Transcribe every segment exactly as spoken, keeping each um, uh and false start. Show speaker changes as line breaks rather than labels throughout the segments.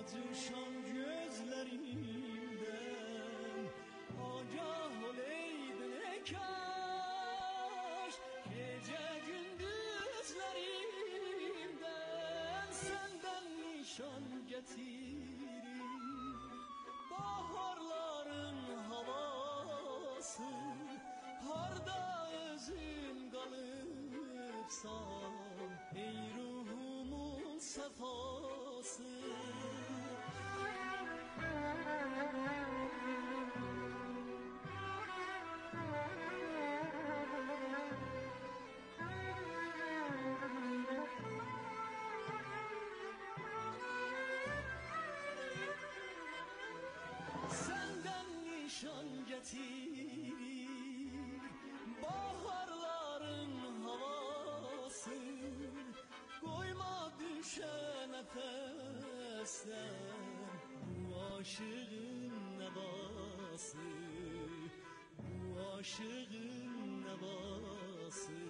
cuşan gözlerimden agah oleydin ekaş. Gece gündüzlerimden senden nişan getirir. Baharların havası harda özün kalıpsan, ey ruhumun sefası. Senden nişan getirir baharların havası. Koyma düşe nefesten bu aşığın nebası, bu aşığın nebası.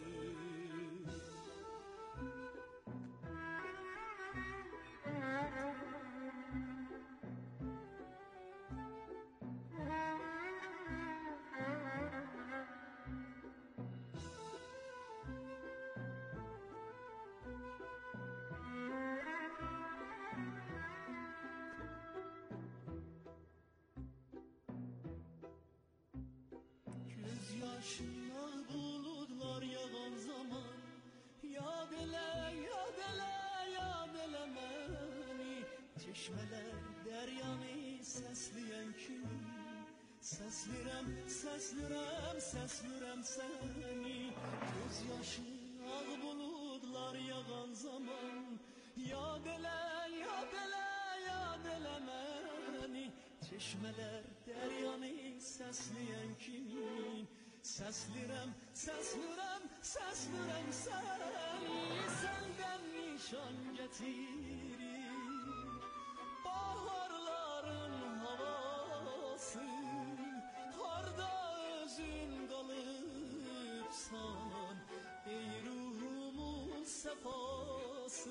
Göz yaşına bulutlar yağan zaman, yad ele, yad ele, yad ele beni. Çeşmeler deryanı sesleyen kimi, seslirem, seslirem, seslirem seni. Göz yaşına bulutlar yağan zaman, yad ele, yad ele, yad ele beni. Çeşmeler deryanı sesleyen kimi, seslirem, seslirem, seslirem seni. Senden nişan getirir baharların havası, harda özün kalıpsan, ey ruhumun sefası.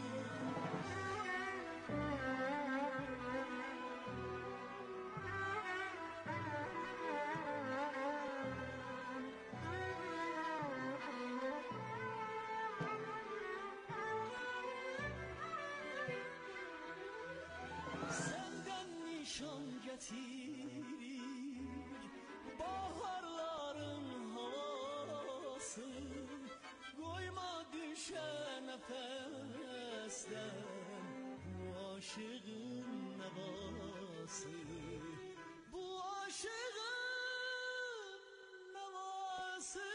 Senden nişan getirir baharların havası. Koyma düşe nefesten bu aşığın nebası, bu aşığın nebası.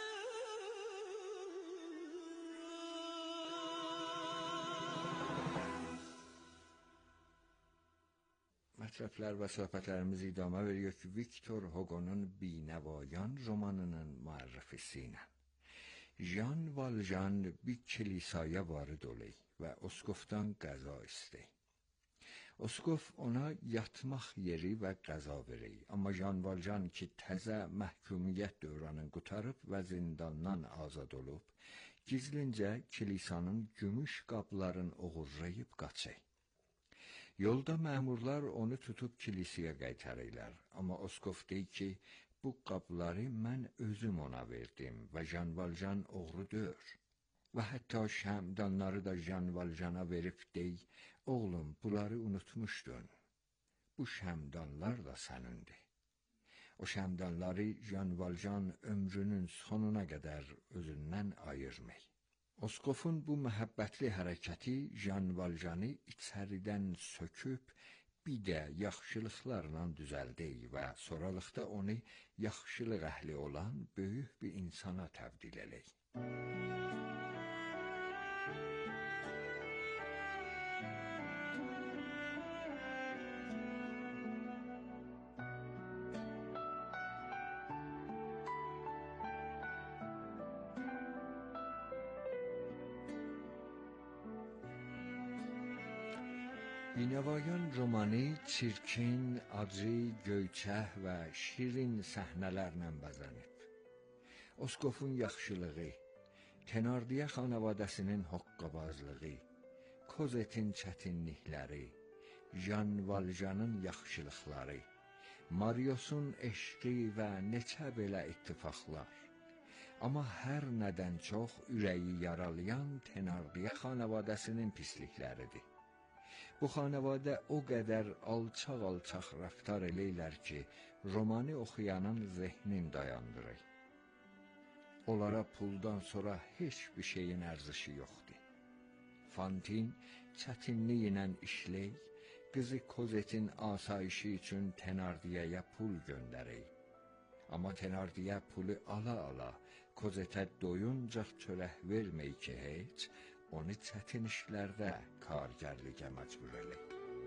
Mətləblər və söhbətlərimiz idamə veriyor ki, Viktor Hugo'nun Binəvayan romanının müərrifisi ilə. Jean Valjean bir kilisaya varid olayı və Oskovdan qəza istəyi. Oskov ona yatmaq yeri və qəza verəyi. Amma Jean Valjean ki, təzə məhkumiyyət dövranını qutarıb və zindandan azad olub, gizlincə kilisanın gümüş qablarını oğurlayıb qaçay. Yolda məmurlar onu tutub kilisəyə qaytarırlar. Amma Oskov deyir ki, bu qabları mən özüm ona verdim və Jean Valjean oğru deyil. Və hətta şəmdanları da Jean Valjeana verib deyir, oğlum, bunları unutmuşdun. Bu şəmdanlar da sənindir. O şəmdanları Jean Valjean ömrünün sonuna qədər özündən ayırmır. Oskovun bu məhəbbətli hərəkəti Jean Valjeanı içəridən söküb, bir də yaxşılıqlarla düzəldi və sonralıqda onu yaxşılıq əhli olan böyük bir insana təbdil eləyir. Binəvayan romanı çirkin, acı, göyçək və şirin səhnələrlə bəzənib. Oskovun yaxşılığı, Tenardiyə xanavadəsinin hoqqabazlığı, Kozetin çətinlikləri, Jan Valjanın yaxşılıqları, Mariosun eşqi və neçə belə ittifaqlar. Amma hər nədən çox ürəyi yaralayan Thenardiya xanavadəsinin pislikləridir. Bu xanavadə o qədər alçaq-alçaq rəftar eləyirlər ki, romanı oxuyanın zehnin dayandırır. Onlara puldan sonra heç bir şeyin ərzişi yoxdur. Fantin çətinliyi ilə işləyir, qızı Kozetin asayişi üçün Thenardiyaya pul göndərir. Amma Thenardiya pulu ala-ala Kozetə doyuncaq çörək verməyir ki, heç onu çətin işlərdə kargərliyə məcbur eləyir.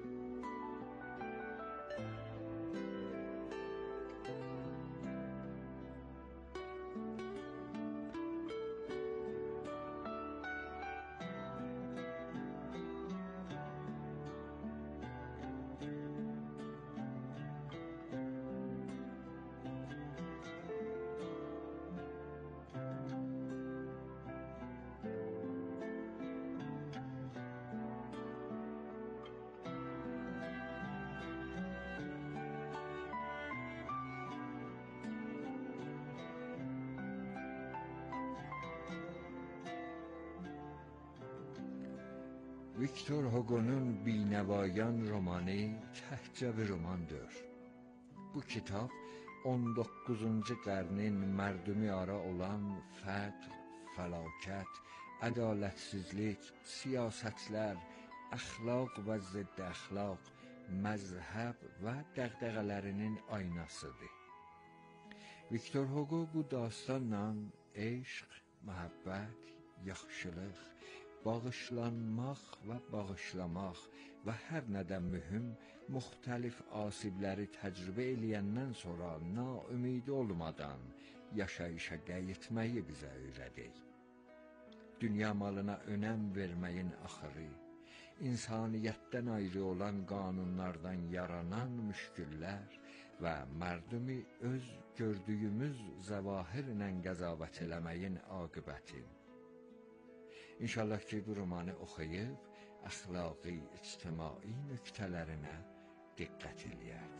Viktor Hugo'nun Binəvayan romanı təhcə bir romandır. Bu kitab on doqquzuncu qarnın mərdumi ara olan fəqr, fəlakət, ədalətsizlik, siyasətlər, əxlaq və zidd əxlaq, məzhəb və dəğdəğələrinin aynasıdır. Viktor Hugo bu dastanla eşq, məhəbbət, yaxşılıq, bağışlanmaq və bağışlamaq və hər nədən mühüm müxtəlif asibləri təcrübə eləyəndən sonra naümid olmadan yaşayışa qayıtmayı bizə öyrədir. Dünya malına önəm verməyin axırı, insaniyyətdən ayrı olan qanunlardan yaranan müşküllər və mərdumi öz gördüyümüz zəvahirlə qəzavət eləməyin aqibəti. İnşallah ki, bu romanı oxuyub, əxlaqi, ictimai nöqtələrinə diqqət eləyək.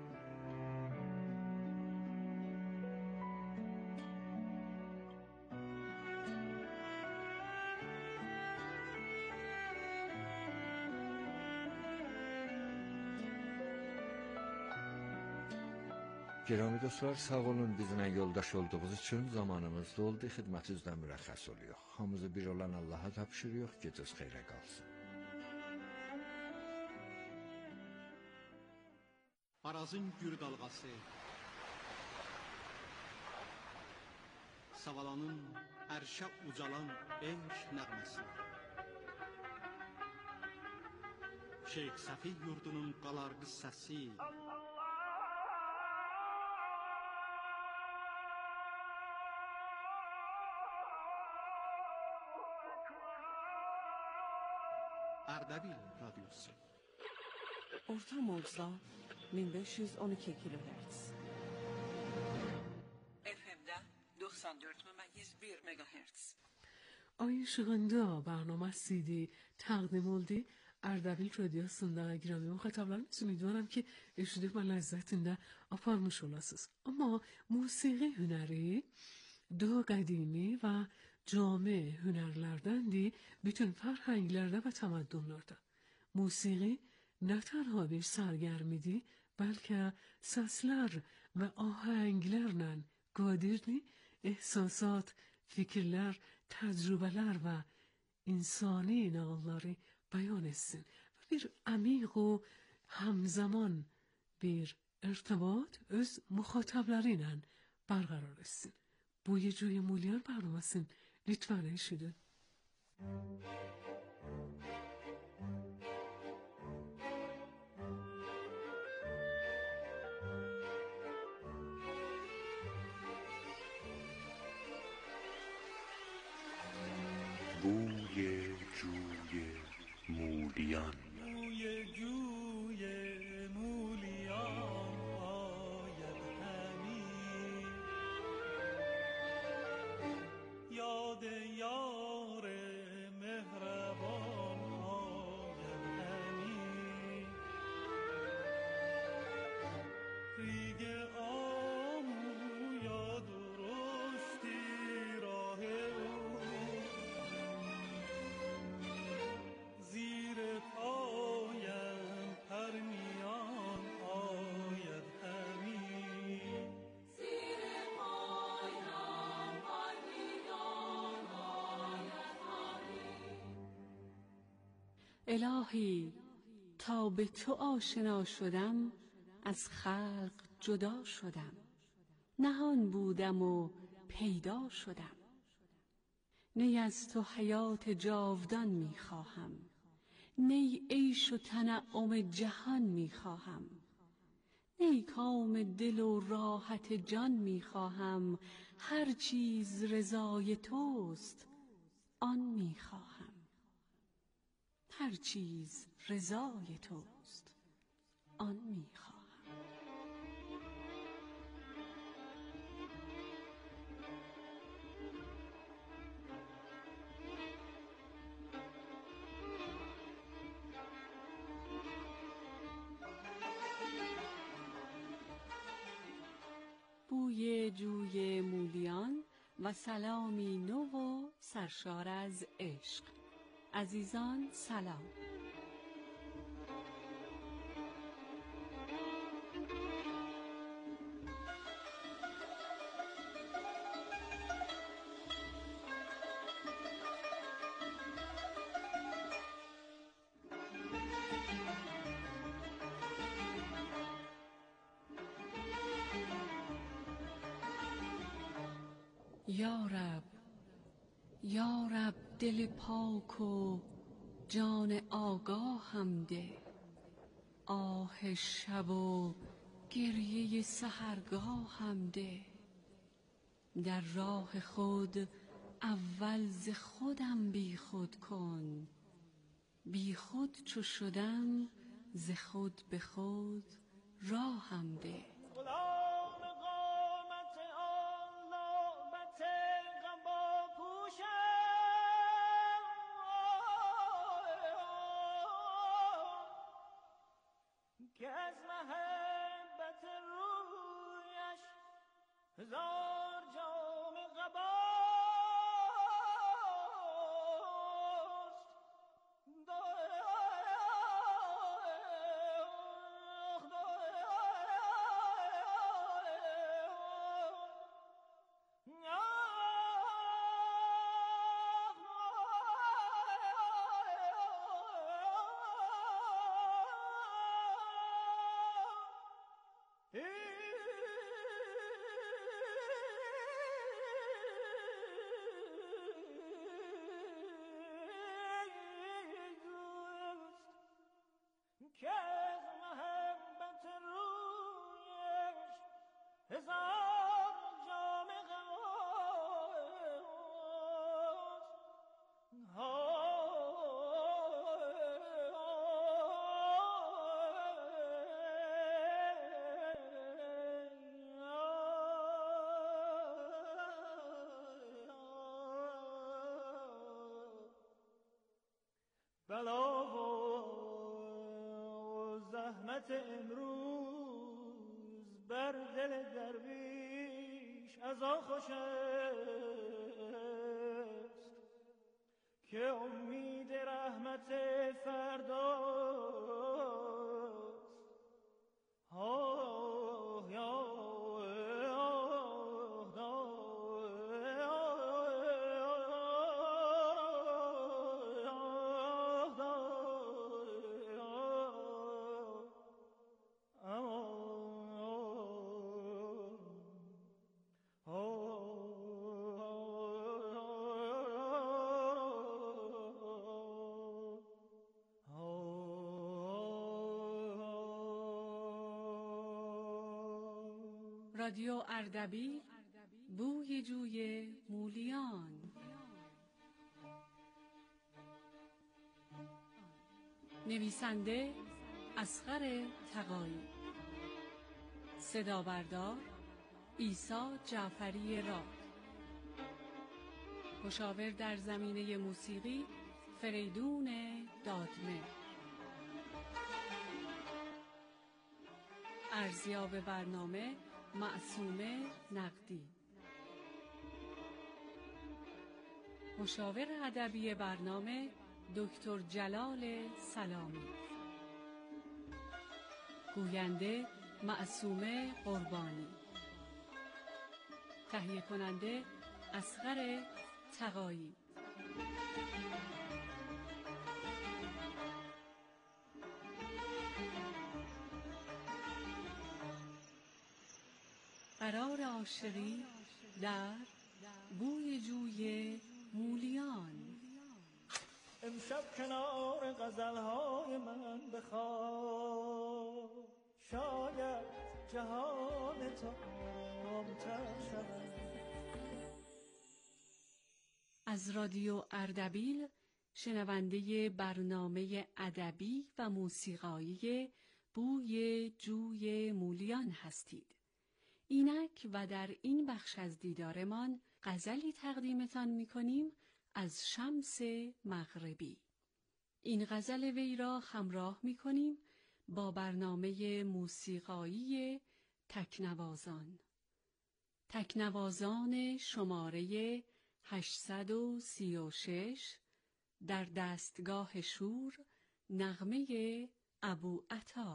Girami dostlar, sağ olun, bizimlə yoldaş olduğunuz üçün zamanımız doldu, xidmətinizdən mürəxxəs oluyor. Hamımızı bir olan Allaha tapşırıyor, gecəz xeyrə qalsın.
Arazın gür dalğası, Savalanın ərşə ucalan eşq nəğməsi, Şeyx Səfi yurdunun qalarqı səsi, Ərdəbil radyosu.
Orta mozda min beş yüz on iki kilohertz.
F M'de doksan dört ممیز bir megahertz.
Ay ışığında برنامه‌سیدی تقدیم oldu. Erdebil Radyosu'nda girami muhataplarımız ümidivarım ki eşitip ve lezzetinde aparmış olasınız. Ama musiki hüneri do qədimi ve cami hünerlerdendi bütün فرهنگlerde ve tamaddunlarda. Musiki ne تنها bir سرگرمیdi بلکه sesler ve ahenglerle qadirdi ehsasat, fikirler, tecrübeler ve insani nağılları beyan etsin ve bir amik و همزمان bir ارتباط öz muhataplarıyla برقرار etsin. Buy Cuy Mulyan برنامه‌sini lütfen eşidin.
بوی جوی مولیان
بوی جوی مولیان آید همی یاد یار مهربان آید همی
الهی تا به تو آشنا شدم از خلق جدا شدم، نهان بودم و پیدا شدم. نی از تو حیات جاودان میخواهم، نی عیش و تنعم جهان میخواهم، نی کام دل و راحت جان میخواهم، هر چیز رضای توست آن میخواهم، هر چیز رضای توست آن میخواهم. بوی جوی مولیان و سلامی نو و سرشار از عشق. عزیزان سلام. یا رب یا رب دل پاک و جان آگاهم ده، آه شب و گریه سحرگاهم ده. در راه خود اول ز خودم بی خود کن، بی خود چو شدم ز خود به خود راهم ده.
که از محبت رویش هزار جام که از محبت رویش هزار جام بلا و زحمت امروز بر دل درویش از آن خوش است که امید رحمت فرداست. آه یا
رادیو اردبیل، بوی جوی مولیان. نویسنده اصغر تقایی، صدا بردار عیسی جعفری راد، مشاور در زمینه موسیقی فریدون دادمه، ارزیاب برنامه معصومه نقدی، مشاور ادبی برنامه دکتر جلال سلامی، گوینده معصومه قربانی، تهیه کننده اصغر تقایی. قرار عاشقی در بوی جوی مولیان.
امشب کنار غزلهای من بخواب، شاید جهان تو آرام‌تر شود.
از رادیو اردبیل شنونده برنامه ادبی و موسیقایی بوی جوی مولیان هستید. اینک و در این بخش از دیدارمان غزلی تقدیمتان می‌کنیم از شمس مغربی. این غزل وی را همراه می‌کنیم با برنامه موسیقایی تکنوازان. تکنوازان شماره هشتصد و سی و شش در دستگاه شور، نغمه ابوعطا.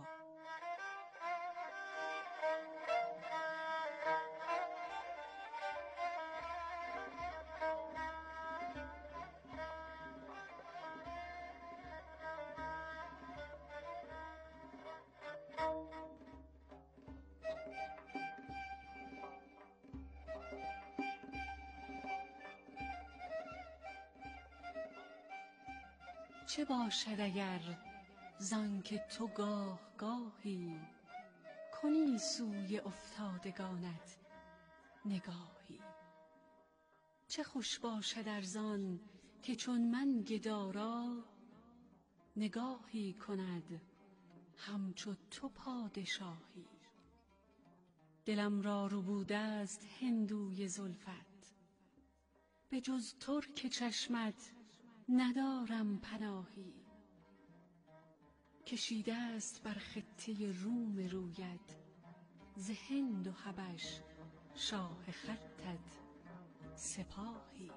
چه باشد اگر زانکه تو گاه گاهی کنی سوی افتادگانت نگاهی؟ چه خوش باشد ارزان که چون من گدارا نگاهی کند همچو تو پادشاهی؟ دلم را ربوده است هندوی زلفت، به جز ترک چشمت ندارم پناهی. کشیده است بر خطه روم رویت ز هند و حبش شاه خطت سپاهی.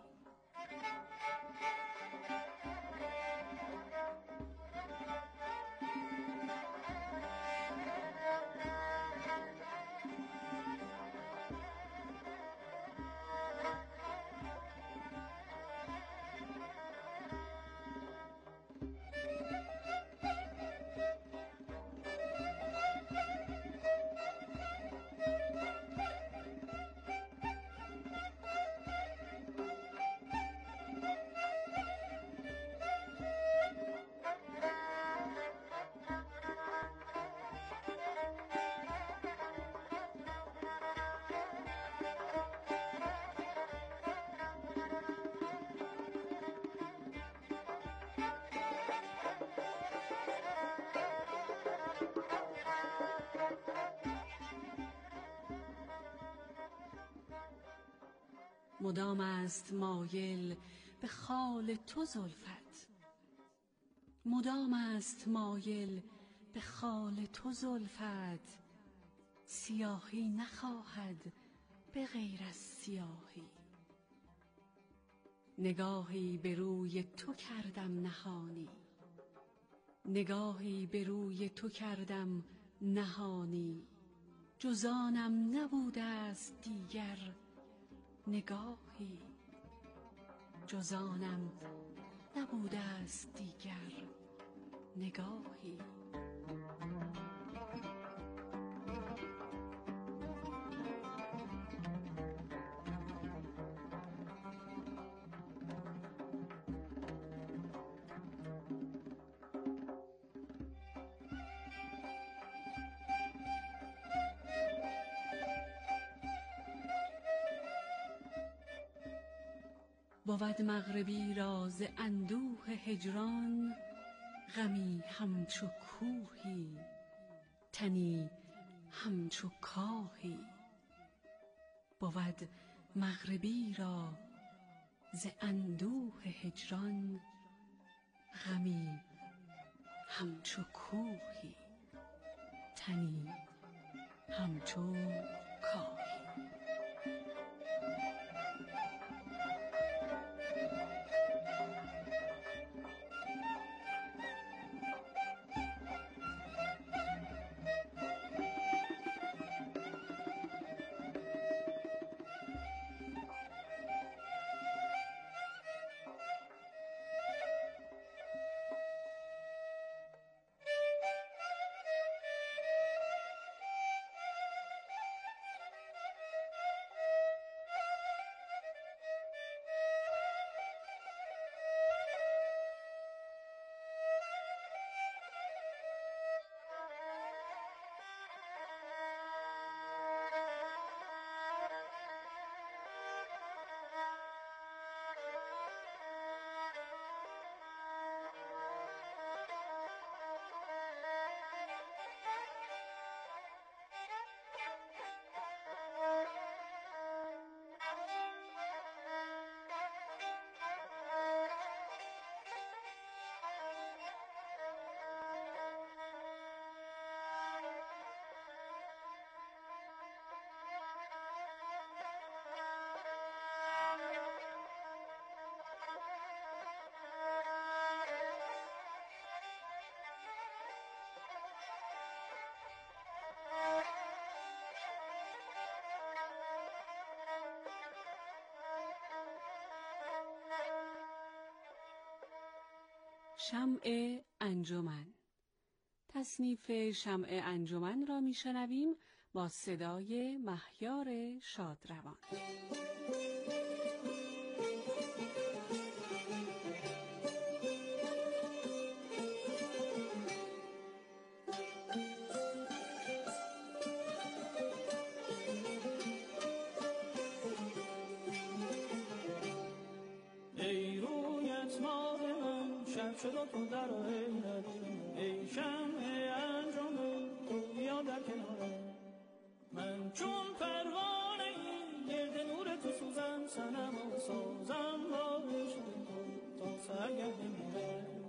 مدام است مایل به خال تو زلفت، مدام است مایل به خال تو زلفت، سیاهی نخواهد به غیر از سیاهی. نگاهی به روی تو کردم نهانی، نگاهی به روی تو کردم نهانی، جز آنم نبوده است دیگر نگاهی، جز آنم نبوده است دیگر نگاهی. بود مغربی را ز اندوه هجران غمی همچو کوهی، تنی همچو کاهی. بود مغربی را ز اندوه هجران غمی همچو کوهی، تنی همچو کاهی. شمع انجمن. تصنیف شمع انجمن را میشنویم با صدای مهیار شادروان.
ای رویت ماه من شب شد و تو در عینت، ای شمع انجمن تو بیا در کنارم. من چون پروانه ای گرد نور تو سوزم، صنم و سازم با عشق تو تا سرگرد میرم.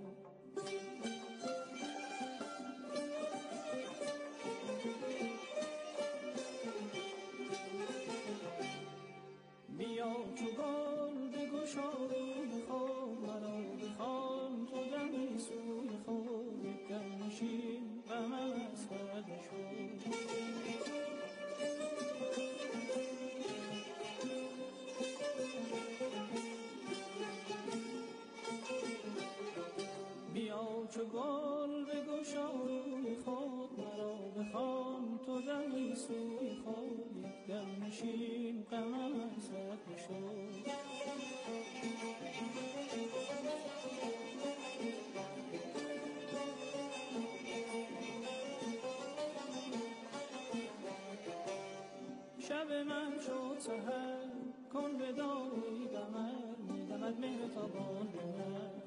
بیا چو گل بگشا روی خود مرا بخوان، تو دمی سوی خود یک دم نشین غمم از خود شد. بیا چو گل بگشا روی خود مرا بخوان، تو دمی سوی خود یک دم نشین غمم از خود شد. شب من شد سحر کن بداری قمر، میدمد مهتابان من.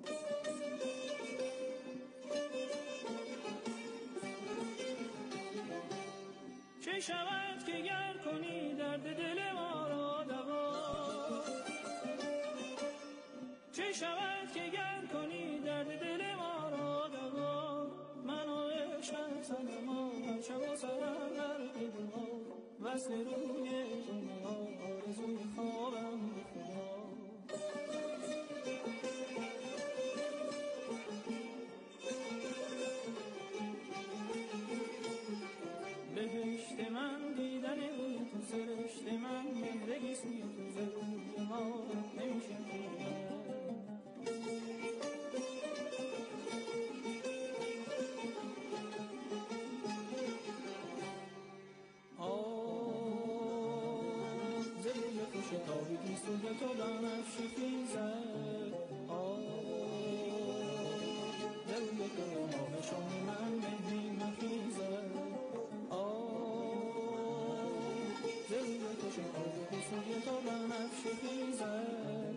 چه شود که گر کنی درد دل ما را دوا، چه شود که گر کنی درد دل ما را دوا. من و عشق صنما هر شب و سحر در قدما، وصل روی تو ما آرزوی خوابم بخدا. بهشت من دیدن روی تو، سرشت من مهرگی سوی تو، ز روی ما نمیشه دیدن. تابیدی سوی تو بنفشه خیزد، دل تو ماه شام من مهدی مخیزد. دل تو شتابیدی سوی تو بنفشه خیزد،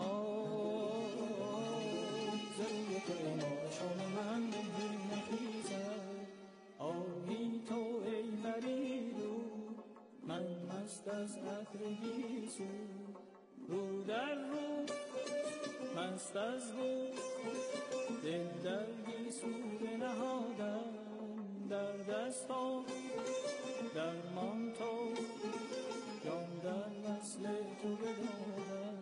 دل تو ماه شام من مهدی مخیزد. آهی تو ای پریدو من مست از عطر گیسو، رو در رو مست از رو دل در گیسو بنهادم. در دستا درمان تو جان در وصل تو بدادم.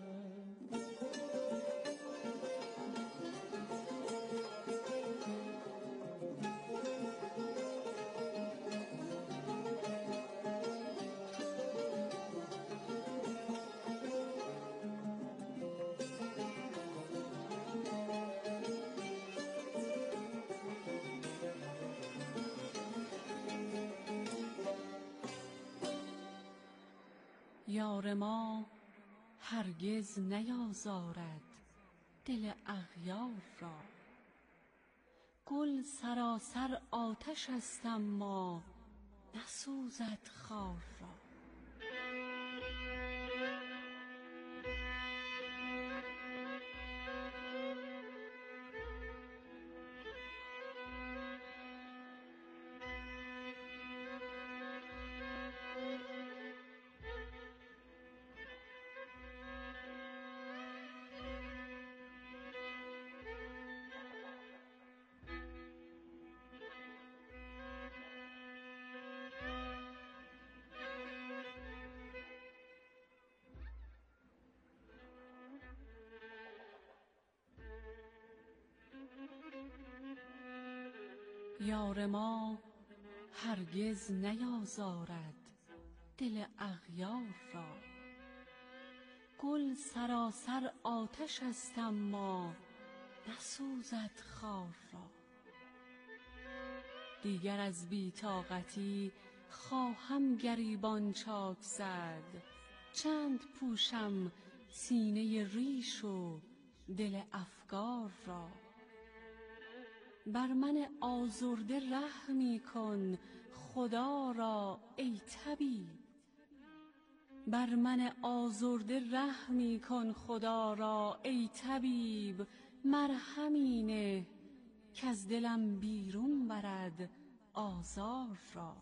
یار ما هرگز نیازارد دل اغیار را، گل سراسر آتش است اما نسوزد خار را. یار ما هرگز نیازارد دل اغیار را، گل سراسر آتش است اما نسوزد خار را. دیگر از بی‌طاقتی خواهم گریبان چاک زد، چند پوشم سینه ریش و دل افگار را. بر من آزرده رحمی کن خدا را ای طبیب، بر من آزرده رحمی کن خدا را ای طبیب. مرهمی نه کز دلم بیرون برد آزار را.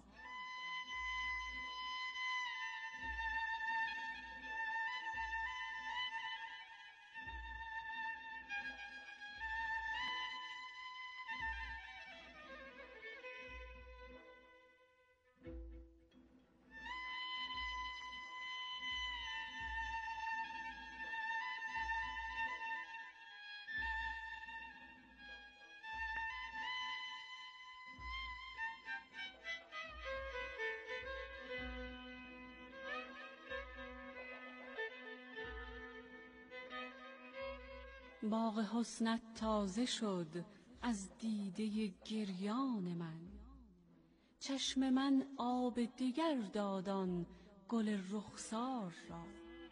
باغ حسنت تازه شد از دیده گریان من، چشم من آب دگر داد آن گل رخسار را.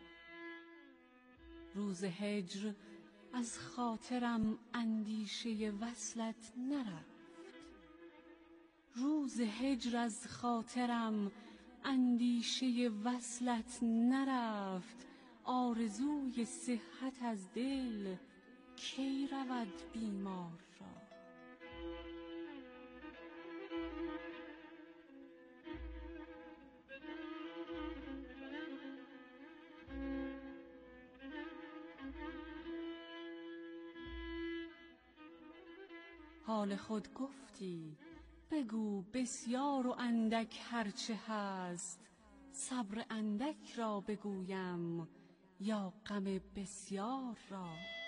روز هجر از خاطرم اندیشه وصلت نرفت، روز هجر از خاطرم اندیشه وصلت نرفت. آرزوی صحت از دل کی رود بیمار را. حال خود گفتی بگو بسیار و اندک هرچه هست، صبر اندک را بگویم یا غم بسیار را.